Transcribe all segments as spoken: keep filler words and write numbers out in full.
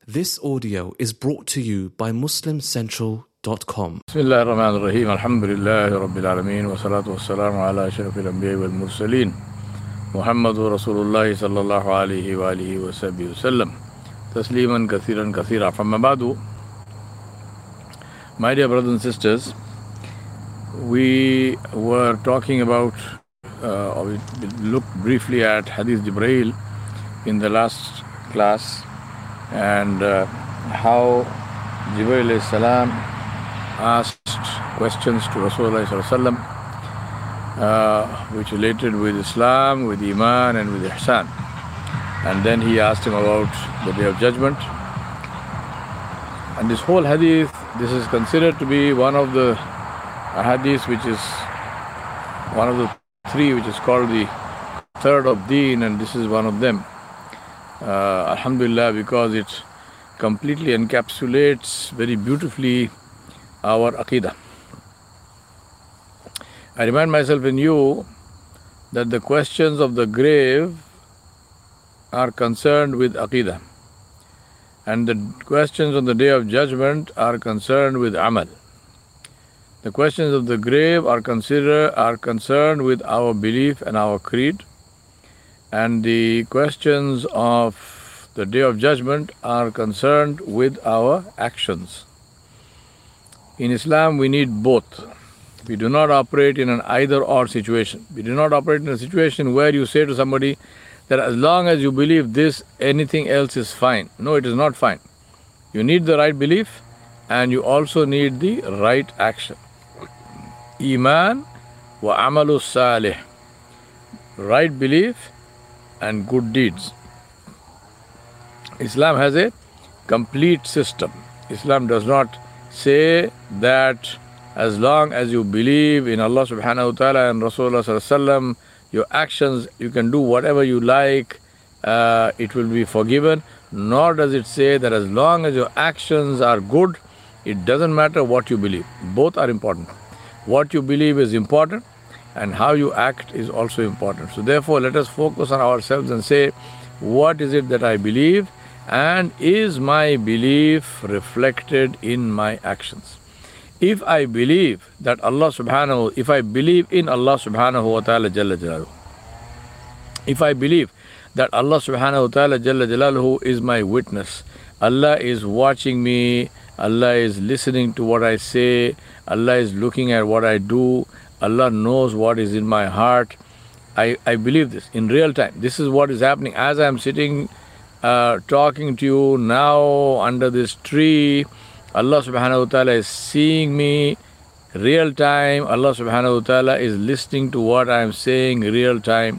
This audio is brought to you by Muslim Central dot com. بسم الله الرحمن الرحيم الحمد لله رب العالمين والصلاة والسلام على أشرف الأنبياء والمرسلين محمد رسول الله صلى الله عليه وآله وصحبه وسلم تسليما كثيرا كثيرا. فما بعد, my dear brothers and sisters, we were talking about, uh, or we looked briefly at Hadith Jibreel in the last class, and uh, how Jibreel alayhi salam asked questions to Rasulullah sallallahu alaihi wasallam, uh, which related with Islam, with Iman and with Ihsan. And then he asked him about the Day of Judgment. And this whole hadith, this is considered to be one of the hadiths which is one of the three which is called the third of Deen, and this is one of them. Uh, Alhamdulillah, because it completely encapsulates very beautifully our Aqidah. I remind myself and you that the questions of the grave are concerned with Aqidah, and the questions on the Day of Judgment are concerned with Amal. The questions of the grave are consider are concerned with our belief and our creed, and the questions of the Day of Judgment are concerned with our actions. In Islam, we need both. We do not operate in an either-or situation. We do not operate in a situation where you say to somebody that as long as you believe this, anything else is fine. No, it is not fine. You need the right belief, and you also need the right action. Iman wa amalu salih. Right belief and good deeds. Islam has a complete system. Islam does not say that as long as you believe in Allah subhanahu wa ta'ala and Rasulullah sallallahu alaihi wasallam, your actions, you can do whatever you like, uh, it will be forgiven. Nor does it say that as long as your actions are good, it doesn't matter what you believe. Both are important. What you believe is important, and how you act is also important. So therefore, let us focus on ourselves and say, what is it that I believe, and is my belief reflected in my actions? If I believe that Allah subhanahu, if I believe in Allah subhanahu wa ta'ala jalla jalaluhu, if I believe that Allah subhanahu wa ta'ala jalla jalaluhu is my witness, Allah is watching me, Allah is listening to what I say, Allah is looking at what I do, Allah knows what is in my heart. I, I believe this in real time. This is what is happening as I am sitting uh, talking to you now under this tree. Allah subhanahu wa ta'ala is seeing me real time. Allah subhanahu wa ta'ala is listening to what I am saying real time.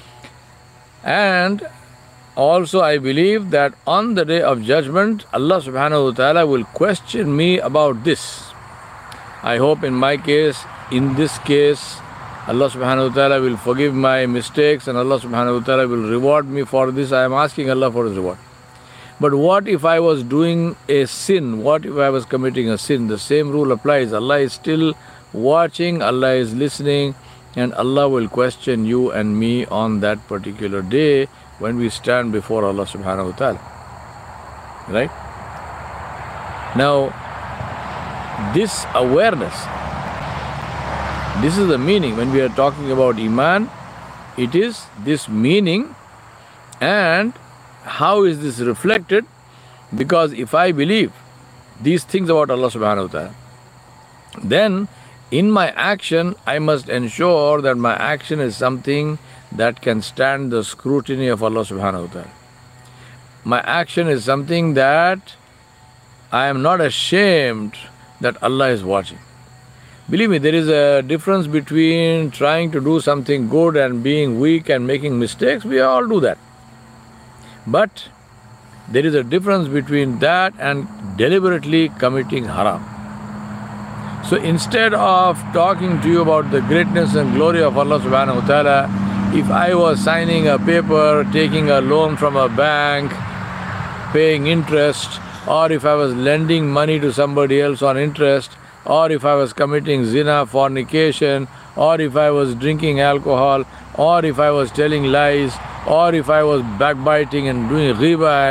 And also I believe that on the Day of Judgment, Allah subhanahu wa ta'ala will question me about this. I hope in my case, in this case, Allah subhanahu wa ta'ala will forgive my mistakes, and Allah subhanahu wa ta'ala will reward me for this. I am asking Allah for His reward. But what if I was doing a sin? What if I was committing a sin? The same rule applies. Allah is still watching, Allah is listening, and Allah will question you and me on that particular day when we stand before Allah subhanahu wa ta'ala. Right? Now, this awareness, this is the meaning. When we are talking about Iman, it is this meaning. And how is this reflected? Because if I believe these things about Allah subhanahu wa ta'ala, then in my action, I must ensure that my action is something that can stand the scrutiny of Allah subhanahu wa ta'ala. My action is something that I am not ashamed that Allah is watching. Believe me, there is a difference between trying to do something good and being weak and making mistakes. We all do that. But there is a difference between that and deliberately committing haram. So instead of talking to you about the greatness and glory of Allah subhanahu wa ta'ala, if I was signing a paper, taking a loan from a bank, paying interest, or if I was lending money to somebody else on interest, or if I was committing zina, fornication, or if I was drinking alcohol, or if I was telling lies, or if I was backbiting and doing riba and,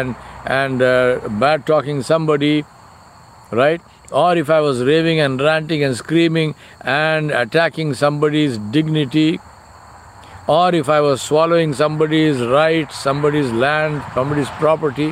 and uh, bad talking somebody, right? Or if I was raving and ranting and screaming and attacking somebody's dignity, or if I was swallowing somebody's right, somebody's land, somebody's property.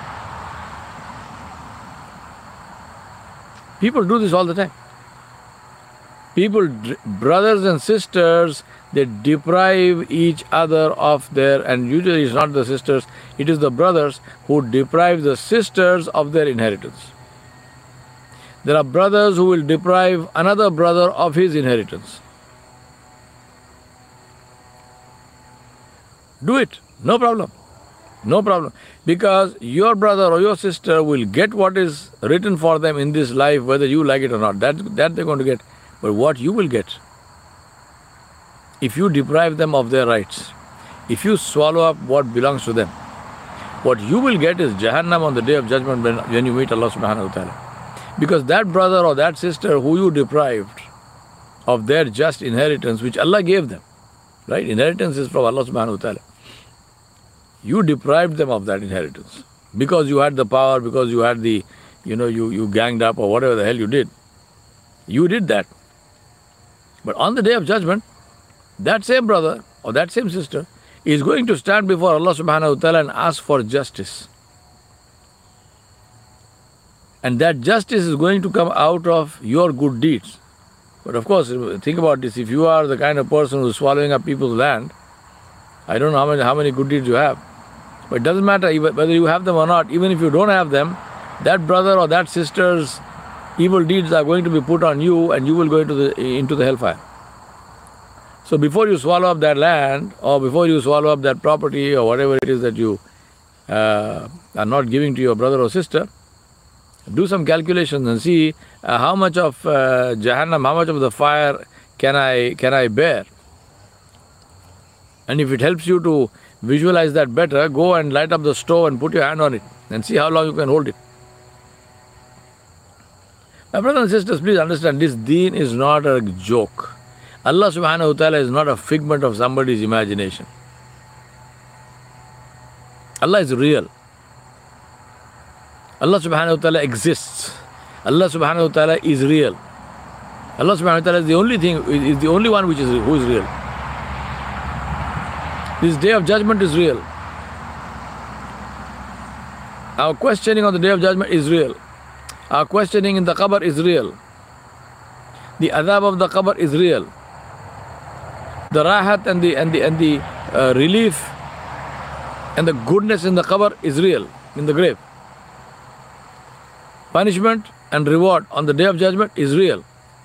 People do this all the time. People, brothers and sisters, they deprive each other of their, and usually it's not the sisters, it is the brothers who deprive the sisters of their inheritance. There are brothers who will deprive another brother of his inheritance. Do it, no problem. No problem. Because your brother or your sister will get what is written for them in this life, whether you like it or not. That, that they're going to get. But what you will get, if you deprive them of their rights, if you swallow up what belongs to them, what you will get is Jahannam on the Day of Judgment when, when you meet Allah subhanahu wa ta'ala. Because that brother or that sister who you deprived of their just inheritance, which Allah gave them, right? Inheritance is from Allah subhanahu wa ta'ala. You deprived them of that inheritance because you had the power, because you had the, you know, you, you ganged up or whatever the hell you did. You did that. But on the Day of Judgment, that same brother or that same sister is going to stand before Allah subhanahu wa ta'ala and ask for justice. And that justice is going to come out of your good deeds. But of course, think about this. If you are the kind of person who is swallowing up people's land, I don't know how many, how many good deeds you have. But it doesn't matter whether you have them or not. Even if you don't have them, that brother or that sister's evil deeds are going to be put on you and you will go into the, into the hellfire. So before you swallow up that land or before you swallow up that property or whatever it is that you uh, are not giving to your brother or sister, do some calculations and see uh, how much of uh, Jahannam, how much of the fire can I, can I bear. And if it helps you to visualize that better, go and light up the stove and put your hand on it and see how long you can hold it. My brothers and sisters, please understand, this deen is not a joke. Allah subhanahu wa ta'ala is not a figment of somebody's imagination. Allah is real. Allah subhanahu wa ta'ala exists. Allah subhanahu wa ta'ala is real. Allah subhanahu wa ta'ala is the only thing, is the only one which is who is real. This Day of Judgment is real. Our questioning on the Day of Judgment is real. Our questioning in the qabr is real. The adhab of the qabr is real. The rahat and the and the and the uh, relief and the goodness in the qabr is real, in the grave. Punishment and reward on the Day of Judgment is real.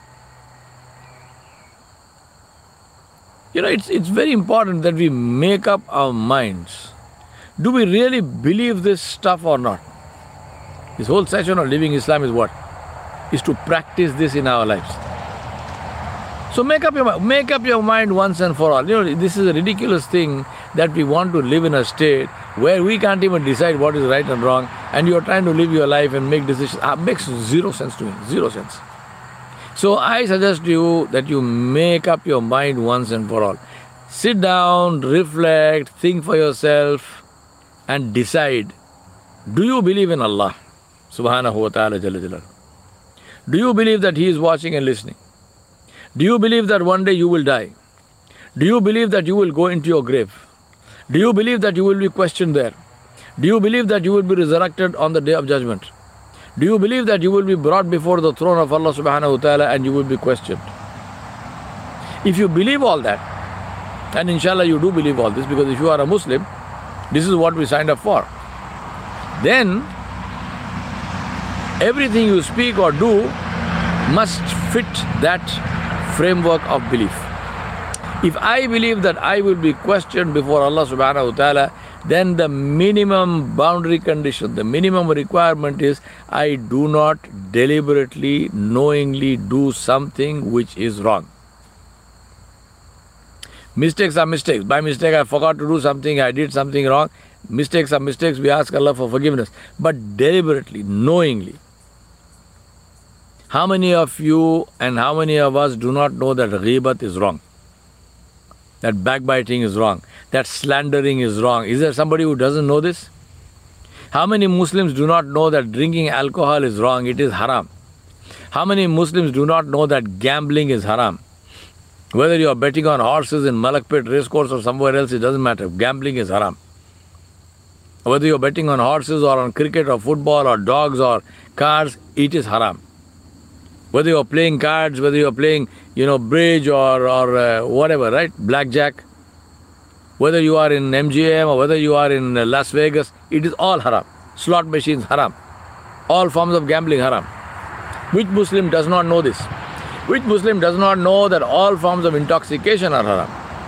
You know, it's, it's very important that we make up our minds. Do we really believe this stuff or not? This whole session of living Islam is what? Is to practice this in our lives. So make up your make up your mind once and for all. You know, this is a ridiculous thing that we want to live in a state where we can't even decide what is right and wrong, and you are trying to live your life and make decisions. It makes zero sense to me. Zero sense. So I suggest to you that you make up your mind once and for all. Sit down, reflect, think for yourself, and decide. Do you believe in Allah subhanahu wa ta'ala jalla jalaluhu? Do you believe that He is watching and listening? Do you believe that one day you will die? Do you believe that you will go into your grave? Do you believe that you will be questioned there? Do you believe that you will be resurrected on the Day of Judgment? Do you believe that you will be brought before the throne of Allah subhanahu wa ta'ala and you will be questioned? If you believe all that, and inshallah you do believe all this, because if you are a Muslim, this is what we signed up for, then everything you speak or do must fit that framework of belief. If I believe that I will be questioned before Allah subhanahu wa ta'ala, then the minimum boundary condition, the minimum requirement is I do not deliberately, knowingly do something which is wrong. Mistakes are mistakes. By mistake I forgot to do something, I did something wrong. Mistakes are mistakes, we ask Allah for forgiveness. But deliberately, knowingly. How many of you and how many of us do not know that ghibat is wrong? That backbiting is wrong. That slandering is wrong. Is there somebody who doesn't know this? How many Muslims do not know that drinking alcohol is wrong? It is haram. How many Muslims do not know that gambling is haram? Whether you are betting on horses in Malakpet racecourse or somewhere else, it doesn't matter. Gambling is haram. Whether you are betting on horses or on cricket or football or dogs or cars, it is haram. Whether you are playing cards, whether you are playing, you know, bridge or, or uh, whatever, right? Blackjack. Whether you are in M G M or whether you are in uh, Las Vegas, it is all haram. Slot machines, haram. All forms of gambling, haram. Which Muslim does not know this? Which Muslim does not know that all forms of intoxication are haram?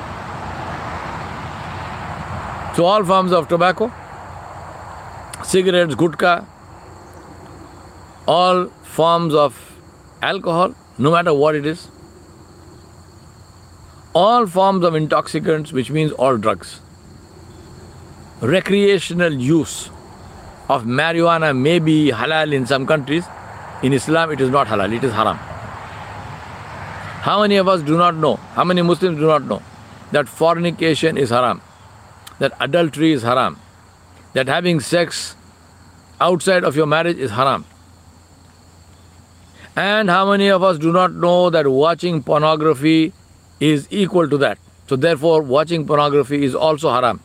So all forms of tobacco, cigarettes, gutka, all forms of alcohol, no matter what it is, all forms of intoxicants, which means all drugs. Recreational use of marijuana may be halal in some countries. In Islam, it is not halal, it is haram. How many of us do not know, how many Muslims do not know that fornication is haram, that adultery is haram, that having sex outside of your marriage is haram? And how many of us do not know that watching pornography is equal to that? So therefore, watching pornography is also haram.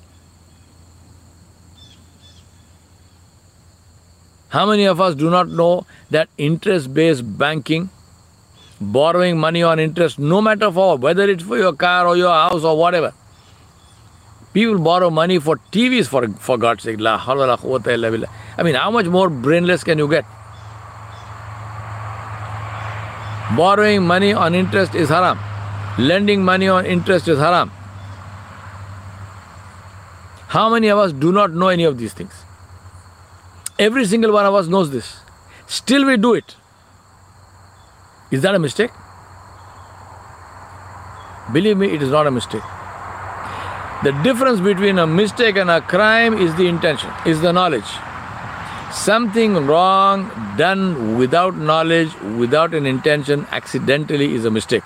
How many of us do not know that interest-based banking, borrowing money on interest, no matter for whether it's for your car or your house or whatever, people borrow money for T Vs, for, for God's sake. La hawla la quwwata illa billah. I mean, how much more brainless can you get? Borrowing money on interest is haram. Lending money on interest is haram. How many of us do not know any of these things? Every single one of us knows this. Still we do it. Is that a mistake? Believe me, it is not a mistake. The difference between a mistake and a crime is the intention, is the knowledge. Something wrong done without knowledge, without an intention, accidentally is a mistake.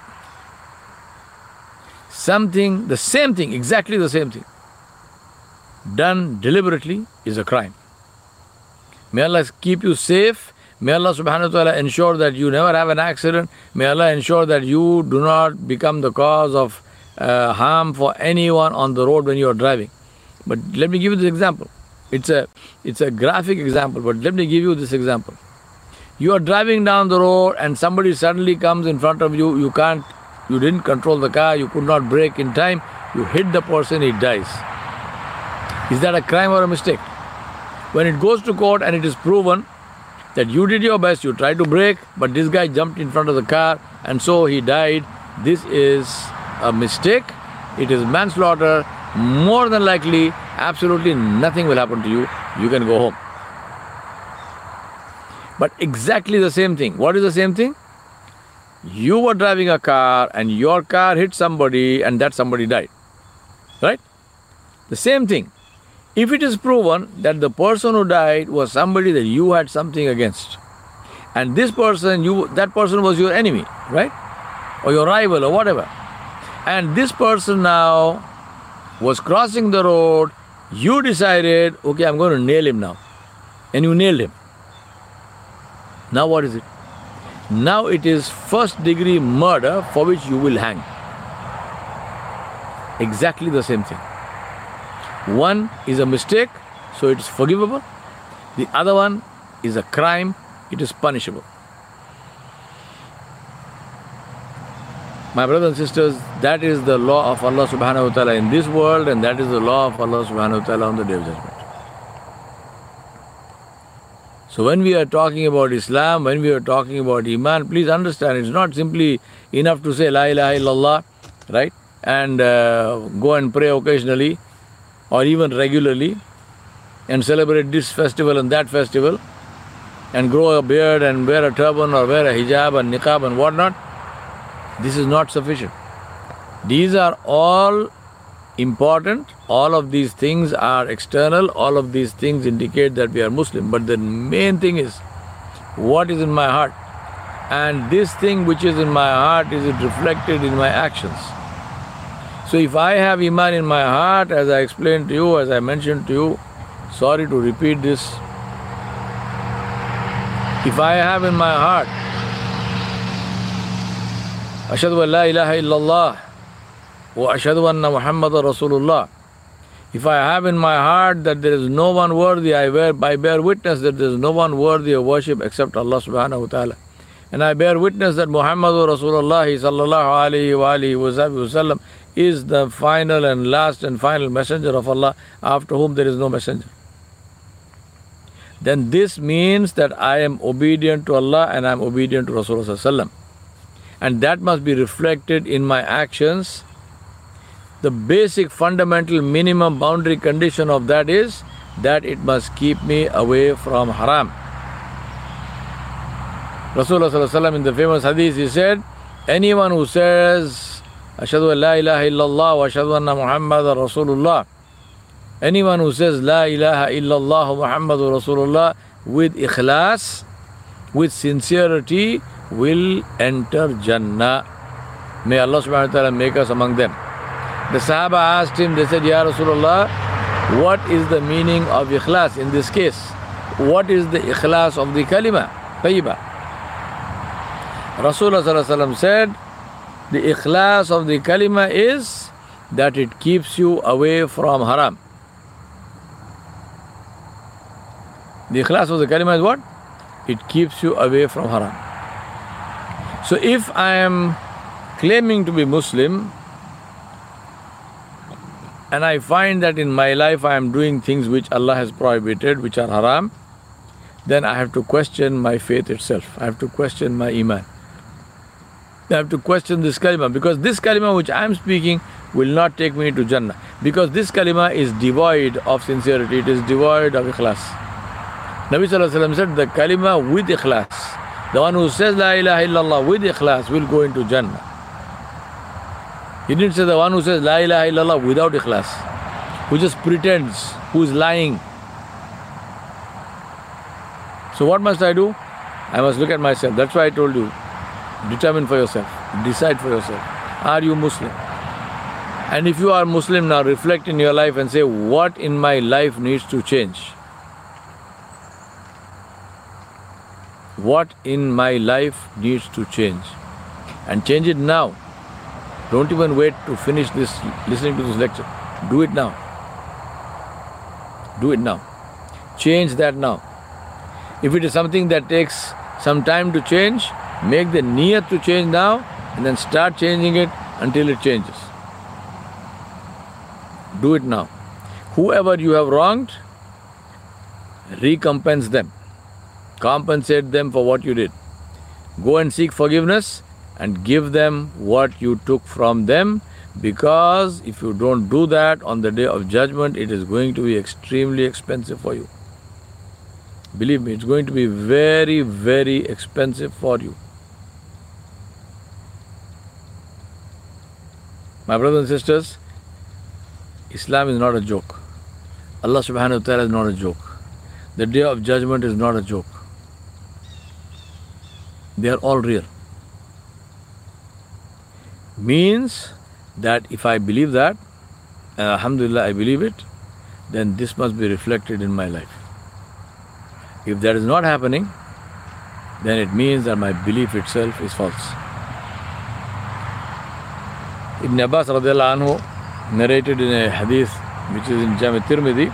Something, the same thing, exactly the same thing, done deliberately is a crime. May Allah keep you safe. May Allah subhanahu wa ta'ala ensure that you never have an accident. May Allah ensure that you do not become the cause of uh, harm for anyone on the road when you are driving. But let me give you this example. It's a, it's a graphic example, but let me give you this example. You are driving down the road and somebody suddenly comes in front of you. You can't, you didn't control the car, you could not brake in time. You hit the person, he dies. Is that a crime or a mistake? When it goes to court and it is proven that you did your best, you tried to brake, but this guy jumped in front of the car and so he died, this is a mistake. It is manslaughter. More than likely, absolutely nothing will happen to you. You can go home. But exactly the same thing. What is the same thing? You were driving a car and your car hit somebody and that somebody died. Right? The same thing. If it is proven that the person who died was somebody that you had something against, and this person, you that person was your enemy, right? Or your rival or whatever. And this person now was crossing the road, you decided, okay, I'm going to nail him now. And you nailed him. Now what is it? Now it is first degree murder for which you will hang. Exactly the same thing. One is a mistake, so it is forgivable. The other one is a crime, it is punishable. My brothers and sisters, that is the law of Allah subhanahu wa ta'ala in this world, and that is the law of Allah subhanahu wa ta'ala on the Day of Judgment. So when we are talking about Islam, when we are talking about Iman, please understand, it's not simply enough to say La ilaha illallah, right? And uh, go and pray occasionally, or even regularly, and celebrate this festival and that festival, and grow a beard and wear a turban or wear a hijab and niqab and whatnot. This is not sufficient. These are all important. All of these things are external. All of these things indicate that we are Muslim. But the main thing is, what is in my heart? And this thing which is in my heart, is it reflected in my actions? So if I have Iman in my heart, as I explained to you, as I mentioned to you, sorry to repeat this, If I have in my heart, Ashhadu an la ilaha illallah wa ashhadu anna Muhammadan Rasulullah. If I have in my heart that there is no one worthy, I bear, I bear witness that there is no one worthy of worship except Allah subhanahu wa ta'ala. And I bear witness that Muhammadur Rasulullah sallallahu alayhi wa alihi wa sallam is the final and last and final messenger of Allah, after whom there is no messenger. Then this means that I am obedient to Allah and I am obedient to Rasulullah sallallahu alayhi wa sallam. And that must be reflected in my actions. The basic, fundamental, minimum boundary condition of that is that it must keep me away from haram. Rasulullah sallallahu alaihi wasallam in the famous hadith, he said, anyone who says, Ashhadu an la ilaha illallah wa ashhadu anna Muhammadan Rasulullah, anyone who says La ilaha illallah Muhammadur Rasulullah with ikhlas, with sincerity, will enter Jannah. May Allah subhanahu wa ta'ala make us among them. The Sahaba asked him, they said, Ya Rasulullah, what is the meaning of ikhlas in this case? What is the ikhlas of the kalima, tayyiba? Rasulullah sallallahu alaihi wasallam said, the ikhlas of the kalima is that it keeps you away from haram. The ikhlas of the kalima is what? It keeps you away from haram. So if I am claiming to be Muslim, and I find that in my life I am doing things which Allah has prohibited, which are haram, then I have to question my faith itself. I have to question my iman. I have to question this kalima, because this kalima which I am speaking will not take me to Jannah. Because this kalima is devoid of sincerity, it is devoid of ikhlas. Nabi sallallahu alaihi wasallam said, the kalima with ikhlas, the one who says La ilaha illallah with ikhlas will go into Jannah. He didn't say the one who says La ilaha illallah without ikhlas, who just pretends, who is lying. So what must I do? I must look at myself. That's why I told you, determine for yourself, decide for yourself. Are you Muslim? And if you are Muslim now, reflect in your life and say, what in my life needs to change? What in my life needs to change? And change it now. Don't even wait to finish this, listening to this lecture. Do it now. Do it now. Change that now. If it is something that takes some time to change, make the niyat to change now and then start changing it until it changes. Do it now. Whoever you have wronged, recompense them. Compensate them for what you did. Go and seek forgiveness and give them what you took from them, because if you don't do that, on the day of judgment, it is going to be extremely expensive for you. Believe me, it's going to be very, very expensive for you. My brothers and sisters, Islam is not a joke. Allah subhanahu wa ta'ala is not a joke. The day of judgment is not a joke. They are all real. Means that if I believe that, and alhamdulillah I believe it, then this must be reflected in my life. If that is not happening, then it means that my belief itself is false. Ibn Abbas radiallahu anhu narrated in a hadith which is in Jami' Tirmidhi,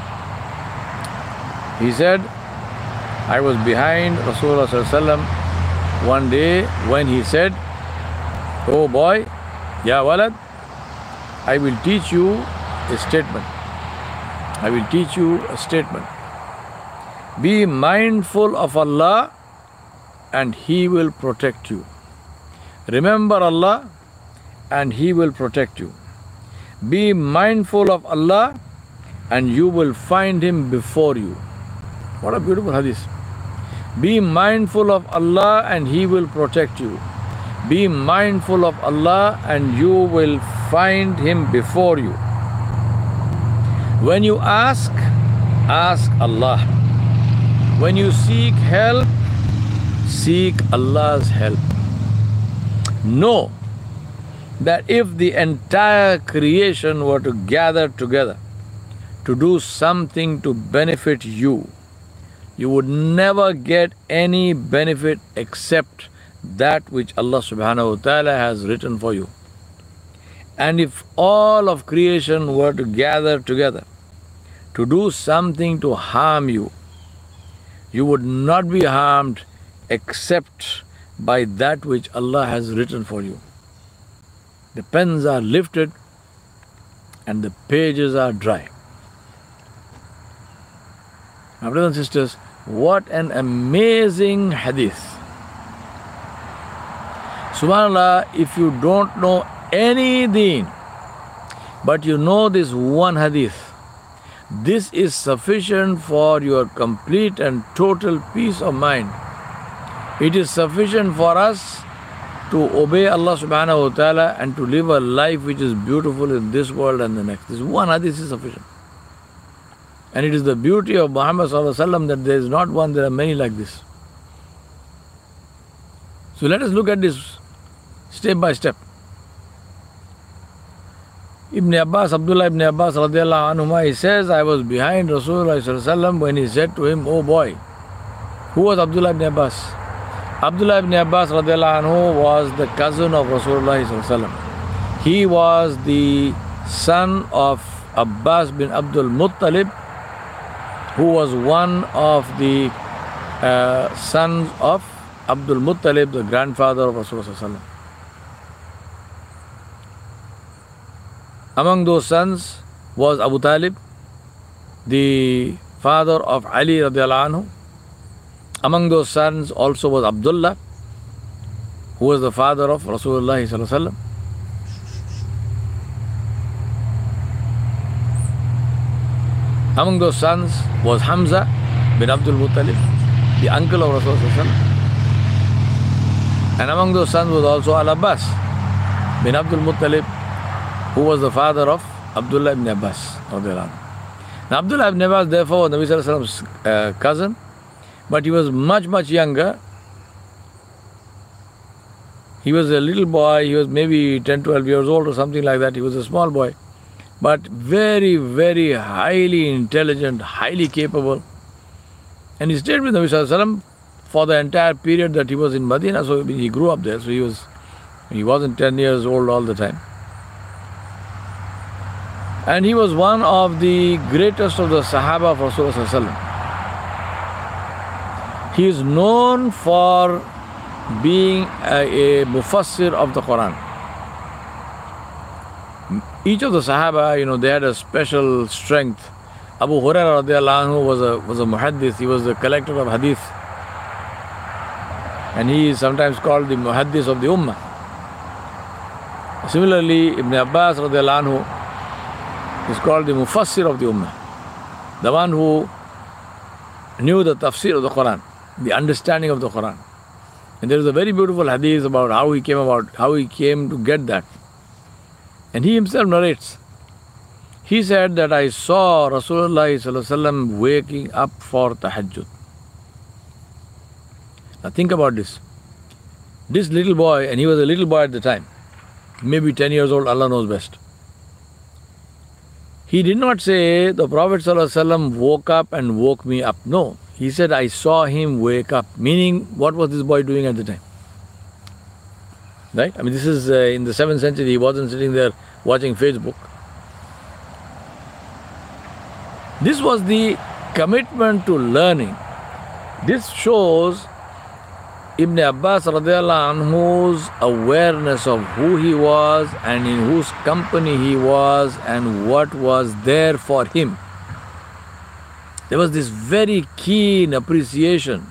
he said, I was behind Rasulullah sallallahu alaihi wasallam one day when he said, oh boy, ya walad, I will teach you a statement. I will teach you a statement. Be mindful of Allah and He will protect you. Remember Allah and He will protect you. Be mindful of Allah and you will find Him before you. What a beautiful hadith. Be mindful of Allah and He will protect you. Be mindful of Allah and you will find Him before you. When you ask, ask Allah. When you seek help, seek Allah's help. Know that if the entire creation were to gather together to do something to benefit you, you would never get any benefit except that which Allah subhanahu wa ta'ala has written for you. And if all of creation were to gather together to do something to harm you, you would not be harmed except by that which Allah has written for you. The pens are lifted and the pages are dry. My brothers and sisters, what an amazing hadith. Subhanallah, if you don't know any deen, but you know this one hadith, this is sufficient for your complete and total peace of mind. It is sufficient for us to obey Allah subhanahu wa ta'ala and to live a life which is beautiful in this world and the next. This one hadith is sufficient. And it is the beauty of Muhammad sallallahu alaihi wasallam that there is not one, there are many like this. So let us look at this step by step. Ibn Abbas, Abdullah ibn Abbas radiallahu anhuma, he says, I was behind Rasulullah sallallahu alaihi wasallam when he said to him, oh boy. Who was Abdullah ibn Abbas? Abdullah ibn Abbas radiallahu anhu was the cousin of Rasulullah sallallahu alaihi wasallam. He was the son of Abbas bin Abdul Muttalib, who was one of the uh, sons of Abdul Muttalib, the grandfather of Rasulullah sallallahu alaihi wasallam. Among those sons was Abu Talib, the father of Ali radiallahu anhu. Among those sons also was Abdullah, who was the father of Rasulullah sallallahu alaihi wasallam. Among those sons was Hamza bin Abdul Muttalib, the uncle of Rasulullah sallallahu alaihi wasallam. And among those sons was also Al-Abbas bin Abdul Muttalib, who was the father of Abdullah ibn Abbas. Now Abdullah ibn Abbas therefore was Nabi sallallahu alaihi wasallam's uh, cousin, but he was much much younger. He was a little boy, he was maybe ten, twelve years old or something like that. He was a small boy, but very, very highly intelligent, highly capable. And he stayed with Nabi sallallahu alaihi wasallam for the entire period that he was in Medina. So he grew up there, so he was he wasn't ten years old all the time. And he was one of the greatest of the Sahaba of Rasulullah sallallahu alaihi wasallam. He is known for being a, a mufassir of the Quran. Each of the Sahaba, you know, they had a special strength. Abu Hurairah radiallahu anhu was a was a muhaddith. He was the collector of hadith, and he is sometimes called the muhaddith of the ummah. Similarly, Ibn Abbas radiallahu anhu is called the mufassir of the ummah, the one who knew the tafsir of the Quran, the understanding of the Quran. And there is a very beautiful hadith about how he came about, how he came to get that. And he himself narrates. He said that I saw Rasulullah sallallahu alaihi wasallam waking up for tahajjud. Now think about this. This little boy, and he was a little boy at the time, maybe ten years old, Allah knows best. He did not say the Prophet ﷺ woke up and woke me up. No, he said I saw him wake up. Meaning, what was this boy doing at the time? Right? I mean, this is uh, in the seventh century. He wasn't sitting there watching Facebook. This was the commitment to learning. This shows Ibn Abbas radiallahu anhu's awareness of who he was and in whose company he was and what was there for him. There was this very keen appreciation.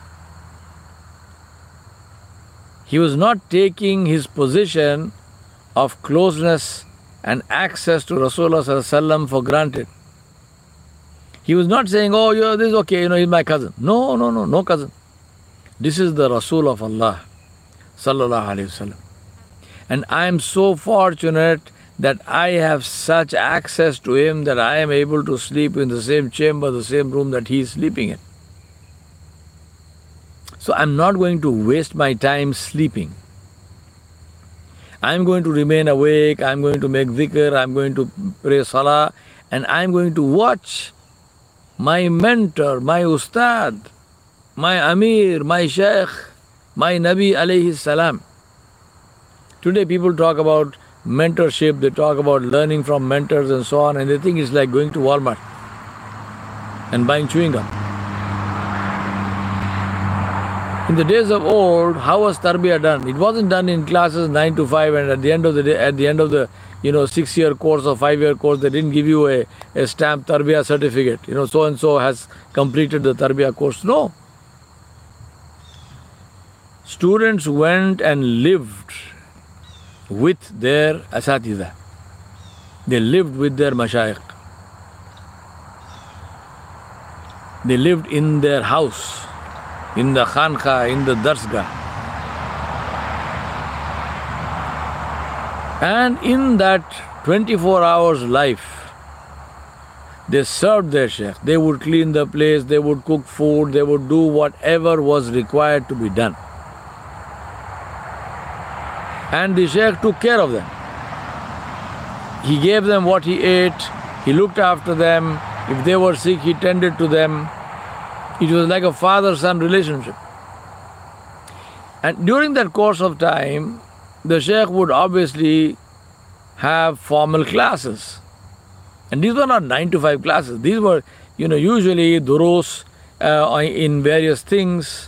He was not taking his position of closeness and access to Rasulullah sallallahu alaihi wasallam for granted. He was not saying, oh, you're this, okay, you know, he's my cousin. No, no, no, no cousin. This is the Rasul of Allah, sallallahu alaihi wasallam. And I am so fortunate that I have such access to him that I am able to sleep in the same chamber, the same room that he is sleeping in. So I'm not going to waste my time sleeping. I'm going to remain awake, I'm going to make dhikr, I'm going to pray salah, and I'm going to watch my mentor, my ustad, my Amir, my Shaykh, my Nabi alayhi salam. Today people talk about mentorship, they talk about learning from mentors and so on, and they think it's like going to Walmart and buying chewing gum. In the days of old, how was tarbiyah done? It wasn't done in classes nine to five, and at the end of the day, at the end of the you know six-year course or five-year course, they didn't give you a, a stamp tarbiyah certificate. You know, so and so has completed the tarbiyah course. No. Students went and lived with their asatiza. They lived with their mashayikh. They lived in their house, in the khanqa, in the darsgah. And in that twenty-four hours life, they served their shaykh. They would clean the place, they would cook food, they would do whatever was required to be done. And the shaykh took care of them. He gave them what he ate, he looked after them. If they were sick, he tended to them. It was like a father-son relationship. And during that course of time, the shaykh would obviously have formal classes. And these were not nine to five classes. These were, you know, usually durus uh, in various things.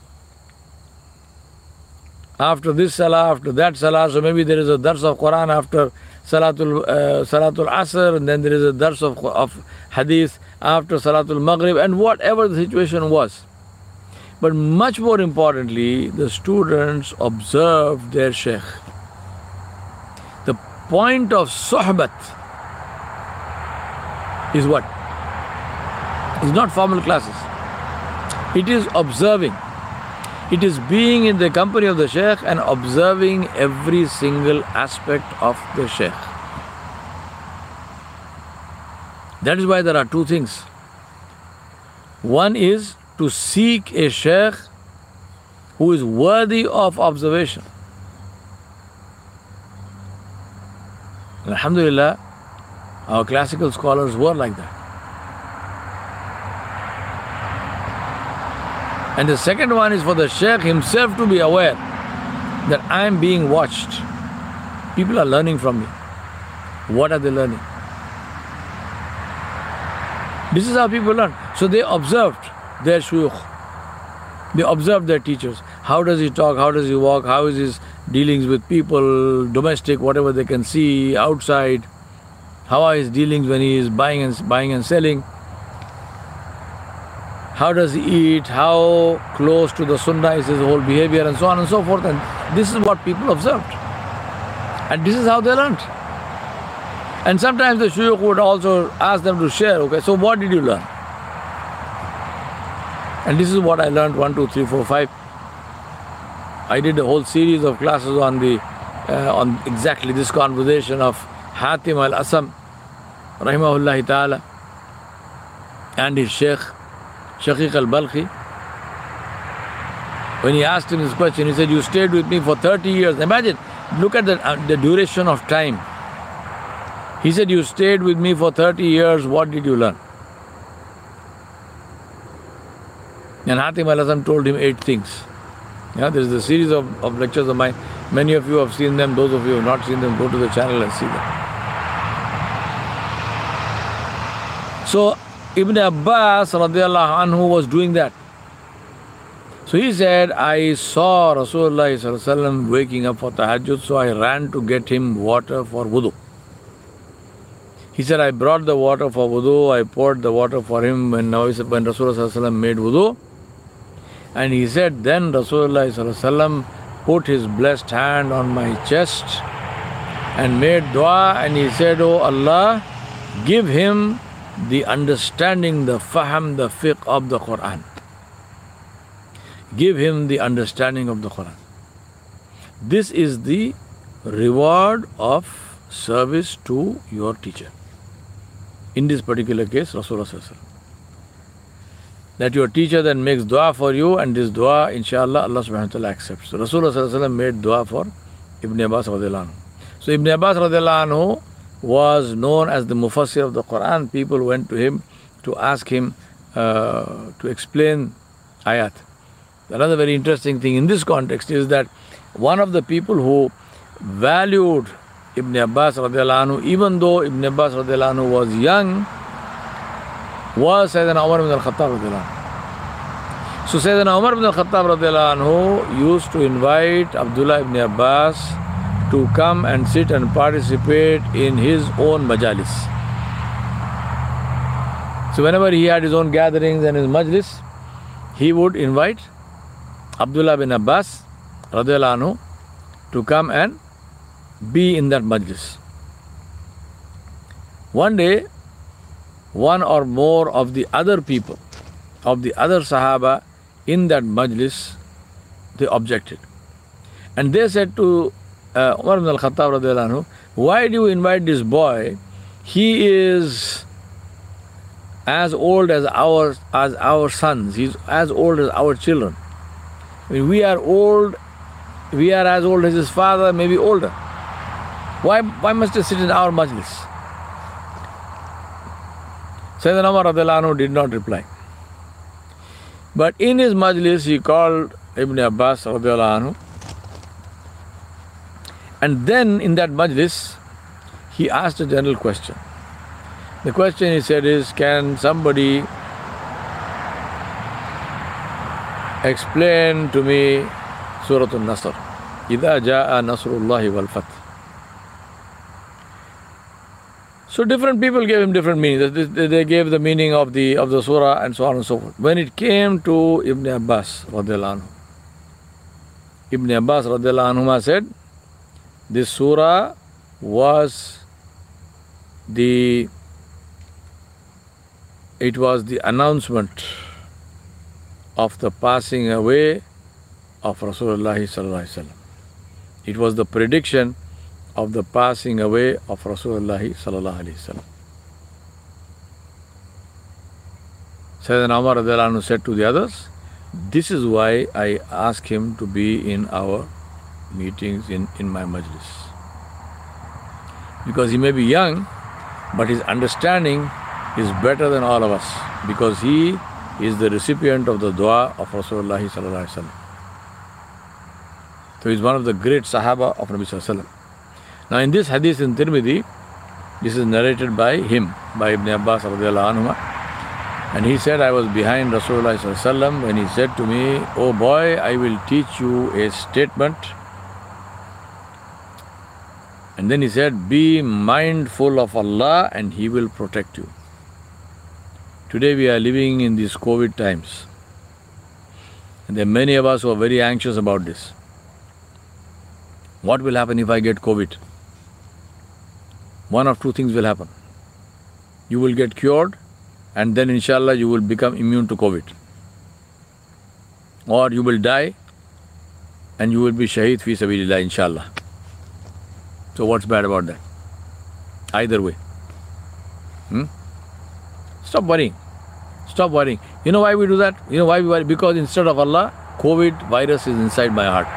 After this salah, after that salah, so maybe there is a dars of Quran after Salatul, uh, Salatul Asr, and then there is a dars of, of Hadith after Salatul Maghrib, and whatever the situation was. But much more importantly, the students observed their shaykh. The point of sohbat is what? It's not formal classes. It is observing. It is being in the company of the shaykh and observing every single aspect of the shaykh. That is why there are two things. One is to seek a shaykh who is worthy of observation. Alhamdulillah, our classical scholars were like that. And the second one is for the shaykh himself to be aware that I am being watched. People are learning from me. What are they learning? This is how people learn. So they observed their shuyukh. They observed their teachers. How does he talk? How does he walk? How is his dealings with people, domestic, whatever they can see, outside? How are his dealings when he is buying and buying and selling? How does he eat? How close to the sunnah is his whole behavior, and so on and so forth. And this is what people observed. And this is how they learned. And sometimes the shuyukh would also ask them to share, okay, so what did you learn? And this is what I learned, one, two, three, four, five. I did a whole series of classes on the uh, on exactly this conversation of Hatim al-Asam, rahimahullah ta'ala, and his sheikh, Shaqiq al-Balkhi. When he asked him this question, he said, you stayed with me for thirty years. Imagine, look at the, uh, the duration of time. He said, you stayed with me for thirty years, what did you learn? And Hatim al-Asam told him eight things. Yeah, there is a series of, of lectures of mine. Many of you have seen them. Those of you who have not seen them, go to the channel and see them. So Ibn Abbas radiallahu anhu was doing that. So he said, I saw Rasulullah sallallahu alaihi wasallam waking up for tahajjud, so I ran to get him water for wudu. He said, I brought the water for wudu, I poured the water for him when, when Rasulullah sallallahu alaihi wasallam made wudu. And he said, then Rasulullah sallallahu alaihi wasallam put his blessed hand on my chest and made dua, and he said, oh Allah, give him the understanding, the faham, the fiqh of the Quran. Give him the understanding of the Quran. This is the reward of service to your teacher. In this particular case, Rasulullah sallallahu alaihi wasallam. That your teacher then makes dua for you, and this dua, inshallah, Allah subhanahu wa ta'ala accepts. So Rasulullah sallallahu alaihi wasallam made dua for Ibn Abbas radiallahu anhu. So Ibn Abbas radiallahu anhu was known as the Mufassir of the Quran. People went to him to ask him uh, to explain ayat. Another very interesting thing in this context is that one of the people who valued Ibn Abbas radiallahu anhu, even though Ibn Abbas radiallahu anhu was young, was Sayyidina Umar ibn al-Khattab radiallahu anhu. So Sayyidina Umar ibn al-Khattab radiallahu anhu used to invite Abdullah ibn Abbas to come and sit and participate in his own majalis. So whenever he had his own gatherings and his majlis, he would invite Abdullah bin Abbas radiallahu anhu to come and be in that majlis. One day, one or more of the other people, of the other Sahaba in that majlis, they objected. And they said to uh, Umar ibn al-Khattab radiallahu anhu, why do you invite this boy? He is as old as our, as our sons. He's as old as our children. I mean, we are old, we are as old as his father, maybe older. Why, why must he sit in our majlis? Sayyidina Umar radiallahu anhu did not reply. But in his majlis, he called Ibn Abbas radiallahu anhu. And then in that majlis, he asked a general question. The question he said is, can somebody explain to me Surah Al-Nasr? إِذَا جَاءَ نَصْرُ اللَّهِ وَالْفَتْحِ. So different people gave him different meanings. They gave the meaning of the of the surah and so on and so forth. When it came to Ibn Abbas radiallahu anhu, Ibn Abbas radiallahu anhu said, this surah was the it was the announcement of the passing away of Rasulullah sallallahu alaihi wasallam. It was the prediction of the passing away of Rasulullah sallallahu alaihi wasallam. Sayyidina Umar radiallahu anhu said to the others, this is why I ask him to be in our meetings, in, in my majlis. Because he may be young, but his understanding is better than all of us, because he is the recipient of the dua of Rasulullah sallallahu alaihi wasallam. So he is one of the great Sahaba of Nabi sallallahu alaihi wasallam. Now in this hadith in Tirmidhi, this is narrated by him, by Ibn Abbas radiallahu anhu, and he said, I was behind Rasulullah sallallahu alaihi wasallam when he said to me, oh boy, I will teach you a statement. And then he said, be mindful of Allah and He will protect you. Today we are living in these COVID times, and there are many of us who are very anxious about this. What will happen if I get COVID? One of two things will happen. You will get cured, and then inshallah you will become immune to COVID. Or you will die and you will be shaheed fi sabilillah, inshallah. So what's bad about that? Either way. Hmm? Stop worrying. Stop worrying. You know why we do that? You know why we worry? Because instead of Allah, COVID virus is inside my heart.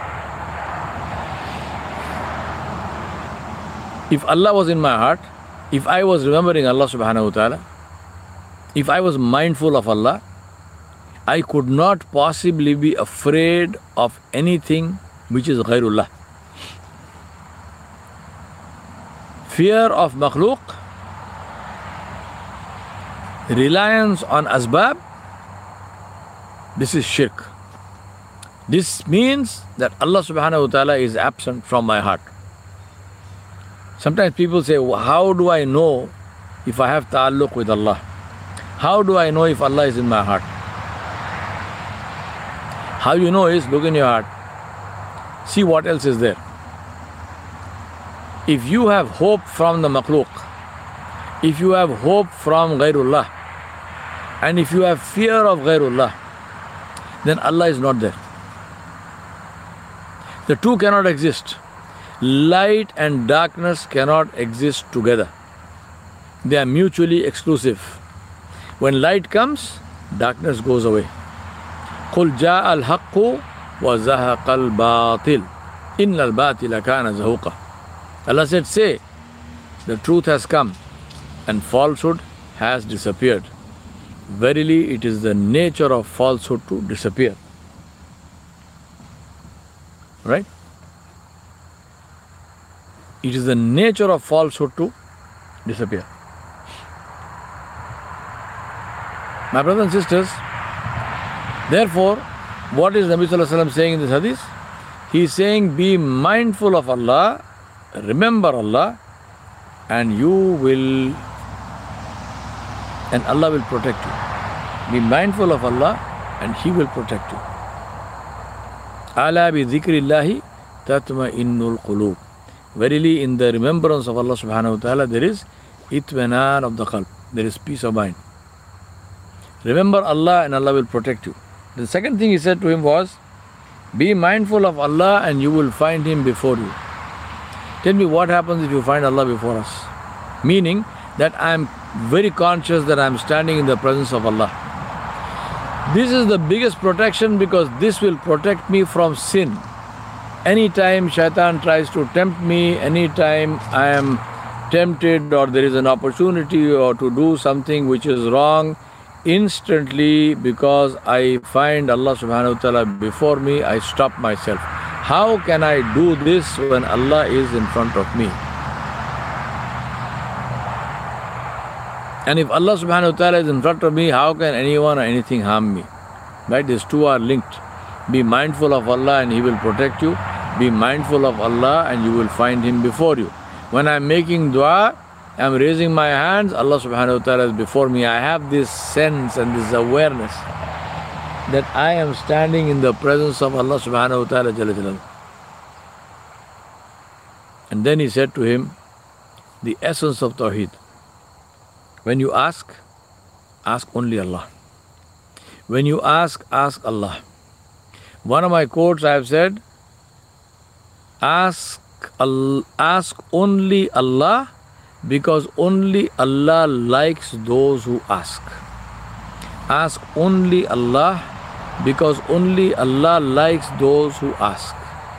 If Allah was in my heart, if I was remembering Allah subhanahu wa ta'ala, if I was mindful of Allah, I could not possibly be afraid of anything which is ghairullah. Fear of makhluk, reliance on asbab, this is shirk. This means that Allah subhanahu wa ta'ala is absent from my heart. Sometimes people say, how do I know if I have ta'alluq with Allah? How do I know if Allah is in my heart? How you know is, look in your heart. See what else is there. If you have hope from the makhluk, if you have hope from ghairullah, and if you have fear of ghairullah, then Allah is not there. The two cannot exist. Light and darkness cannot exist together. They are mutually exclusive. When light comes, darkness goes away. قُلْ جَاءَ الْحَقُّ وَزَهَقَ الْبَاطِلِ إِنَّ الْبَاطِلَ كَانَ زَهُوقًا. Allah said, say, the truth has come and falsehood has disappeared. verily it is the nature of falsehood to disappear. Right? It is the nature of falsehood to disappear. My brothers and sisters, therefore, what is Nabi Sallallahu Alaihi Wasallam saying in this hadith? He is saying, be mindful of Allah, remember Allah, and you will, and Allah will protect you. Be mindful of Allah, and He will protect you. Ala bi dhikrillahi tatma'innul qulub. Verily, in the remembrance of Allah subhanahu wa ta'ala, there is itminan of the qalb. There is peace of mind. Remember Allah and Allah will protect you. The second thing he said to him was, be mindful of Allah and you will find Him before you. Tell me what happens if you find Allah before us? Meaning that I am very conscious that I am standing in the presence of Allah. This is the biggest protection because this will protect me from sin. Anytime shaitan tries to tempt me, anytime I am tempted or there is an opportunity or to do something which is wrong, instantly, because I find Allah subhanahu wa ta'ala before me, I stop myself. How can I do this when Allah is in front of me? And if Allah subhanahu wa ta'ala is in front of me, how can anyone or anything harm me? Right? These two are linked. Be mindful of Allah and He will protect you. Be mindful of Allah and you will find Him before you. When I am making dua, I am raising my hands, Allah subhanahu wa ta'ala is before me. I have this sense and this awareness that I am standing in the presence of Allah subhanahu wa ta'ala jalla jalaluhu. And then he said to him, the essence of Tawheed. When you ask, ask only Allah. When you ask, ask Allah. One of my quotes I have said, ask, ask only Allah, because only Allah likes those who ask. Ask only Allah, because only Allah likes those who ask.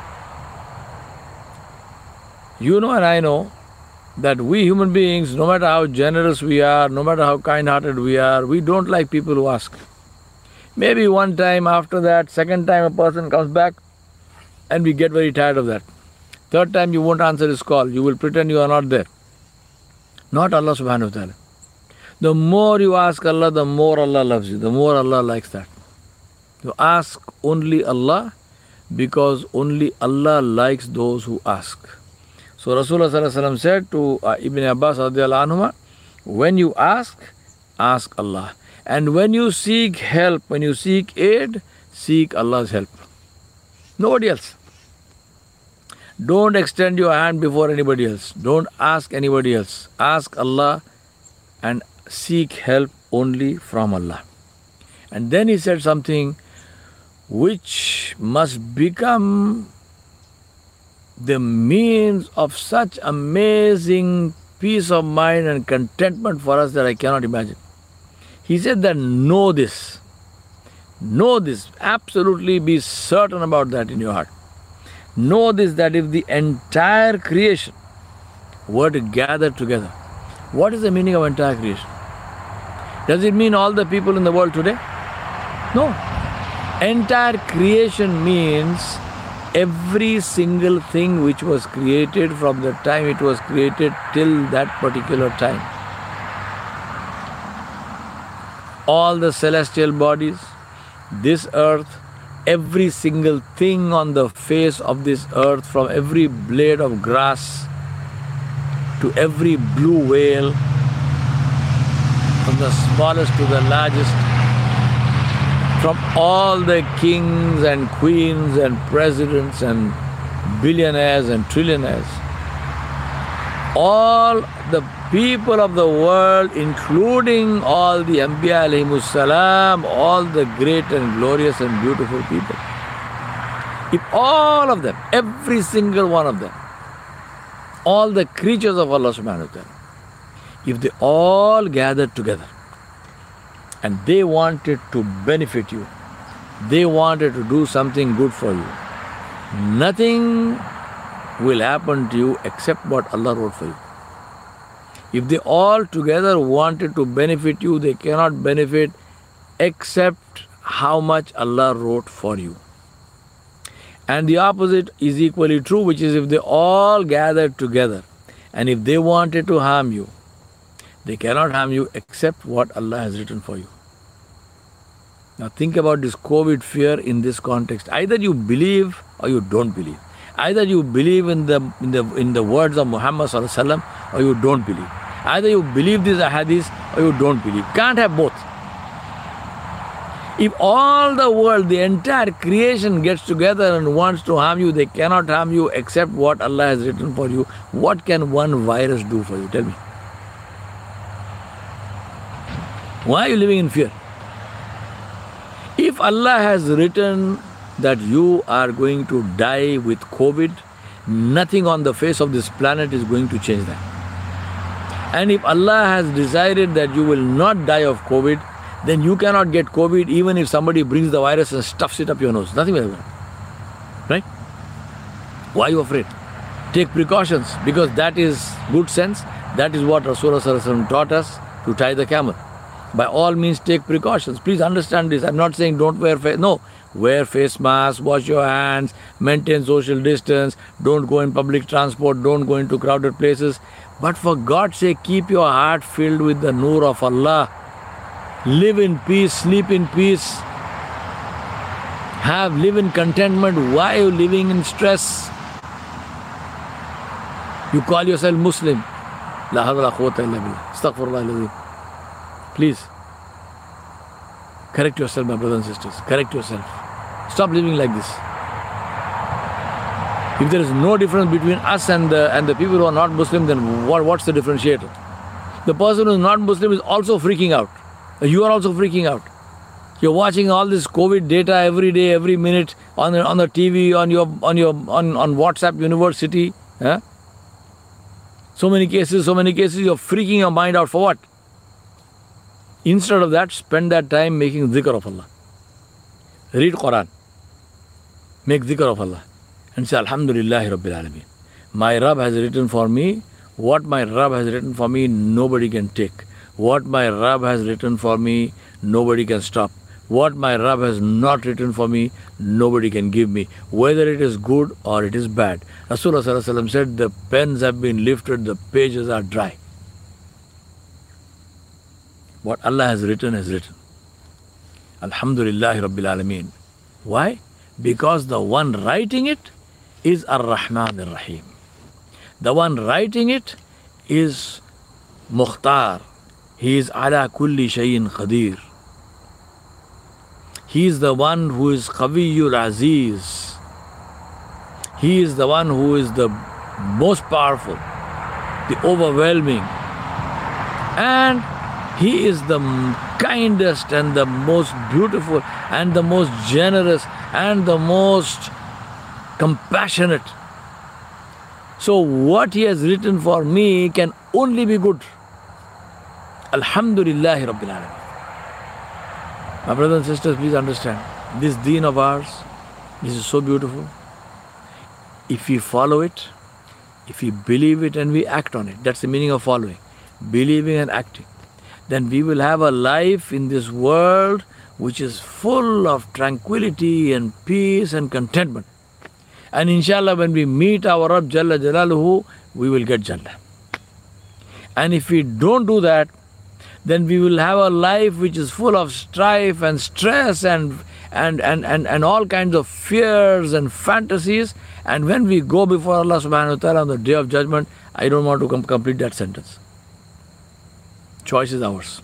You know and I know that we human beings, no matter how generous we are, no matter how kind-hearted we are, we don't like people who ask. Maybe one time, after that, second time a person comes back and we get very tired of that. Third time you won't answer his call, you will pretend you are not there. Not Allah subhanahu wa ta'ala. The more you ask Allah, the more Allah loves you, the more Allah likes that. You ask only Allah because only Allah likes those who ask. So Rasulullah sallallahu alaihi wasallam said to uh, Ibn Abbas radiyallahu anhuma, when you ask, ask Allah. And when you seek help, when you seek aid, seek Allah's help. Nobody else. Don't extend your hand before anybody else. Don't ask anybody else. Ask Allah and seek help only from Allah. And then he said something which must become the means of such amazing peace of mind and contentment for us that I cannot imagine. He said that know this. Know this. Absolutely be certain about that in your heart. Know this, that if the entire creation were to gather together, what is the meaning of entire creation? Does it mean all the people in the world today? No. Entire creation means every single thing which was created from the time it was created till that particular time. All the celestial bodies, this earth, every single thing on the face of this earth, from every blade of grass to every blue whale, from the smallest to the largest, from all the kings and queens and presidents and billionaires and trillionaires, all the people of the world, including all the Anbiya alayhimus salam, all the great and glorious and beautiful people. If all of them, every single one of them, all the creatures of Allah subhanahu wa ta'ala, if they all gathered together and they wanted to benefit you, they wanted to do something good for you, nothing will happen to you except what Allah wrote for you. If they all together wanted to benefit you, they cannot benefit except how much Allah wrote for you. And the opposite is equally true, which is if they all gathered together and if they wanted to harm you, they cannot harm you except what Allah has written for you. Now think about this COVID fear in this context. Either you believe or you don't believe. Either you believe in the in the in the words of Muhammad sallallahu alaihi wasallam or you don't believe. Either you believe these ahadith or you don't believe. Can't have both. If all the world, the entire creation gets together and wants to harm you, they cannot harm you except what Allah has written for you. What can one virus do for you? Tell me. Why are you living in fear? If Allah has written that you are going to die with COVID, nothing on the face of this planet is going to change that. And if Allah has decided that you will not die of COVID, then you cannot get COVID even if somebody brings the virus and stuffs it up your nose. Nothing will happen. Right? Why are you afraid? Take precautions, because that is good sense. That is what Rasulullah sallallahu alaihi wasallam taught us, to tie the camel. By all means take precautions. Please understand this. I'm not saying don't wear face. No. Wear face mask, wash your hands, maintain social distance, don't go in public transport, don't go into crowded places. But for God's sake, keep your heart filled with the nur of Allah. Live in peace, sleep in peace. Have, live in contentment. Why are you living in stress? You call yourself Muslim. La hawla wa la quwwata illa billah. Astaghfirullah al-azim. Please, correct yourself, my brothers and sisters. Correct yourself. Stop living like this. If there is no difference between us and the, and the people who are not Muslim, then what, what's the differentiator? The person who is not Muslim is also freaking out. You are also freaking out. You're watching all this COVID data every day, every minute on the, on the T V, on your on your on, on WhatsApp University. Huh? So many cases, so many cases. You're freaking your mind out for what? Instead of that, spend that time making dhikr of Allah. Read Quran. Make dhikr of Allah. And say, Alhamdulillahi Rabbil Alameen. My Rabb has written for me. What my Rabb has written for me, nobody can take. What my Rabb has written for me, nobody can stop. What my Rabb has not written for me, nobody can give me. Whether it is good or it is bad. Rasulullah sallallahu alaihi wasallam said, the pens have been lifted, the pages are dry. What Allah has written has written. Alhamdulillahi Rabbil Alameen. Why? Because the one writing it is Ar-Rahman Ar-Rahim. The one writing it is Mukhtar. He is Ala Kulli Shayin Qadir. He is the one who is Qawiyul Aziz. He is the one who is the most powerful, the overwhelming. And He is the kindest and the most beautiful and the most generous and the most compassionate. So what He has written for me can only be good. Alhamdulillahi Rabbil Alameen. My brothers and sisters, please understand, this deen of ours, this is so beautiful. If we follow it, if we believe it and we act on it, that's the meaning of following, believing and acting, then we will have a life in this world which is full of tranquility and peace and contentment. And inshallah, when we meet our Rabb Jalla Jalaluhu, we will get Jannah. And if we don't do that, then we will have a life which is full of strife and stress and, and, and, and, and all kinds of fears and fantasies. And when we go before Allah subhanahu wa ta'ala on the day of judgment, I don't want to com- complete that sentence. Choice is ours.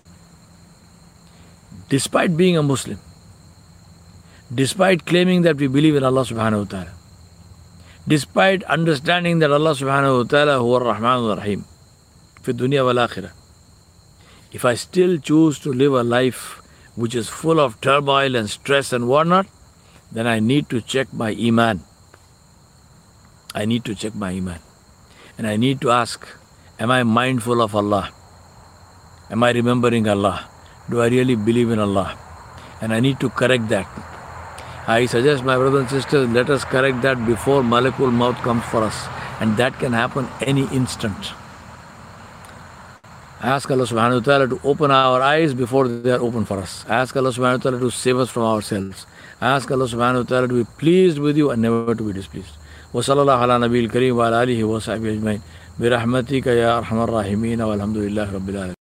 Despite being a Muslim, despite claiming that we believe in Allah subhanahu wa ta'ala, despite understanding that Allah subhanahu wa ta'ala huwa ar-Rahman ar-Rahim, fi dunya wal akhirah, if I still choose to live a life which is full of turmoil and stress and whatnot, then I need to check my iman. I need to check my iman. And I need to ask, am I mindful of Allah? Am I remembering Allah? Do I really believe in Allah? And I need to correct that. I suggest, my brothers and sisters, let us correct that before Malakul Maut comes for us. And that can happen any instant. I ask Allah subhanahu wa ta'ala to open our eyes before they are open for us. I ask Allah subhanahu wa ta'ala to save us from ourselves. I ask Allah subhanahu wa ta'ala to be pleased with you and never to be displeased. Wa sallallahu ala nabiyil kareem wa ala alihi wa sahbihi ajmain. Bi rahmatika ya arhamar rahimin walhamdulillahi rabbil alamin.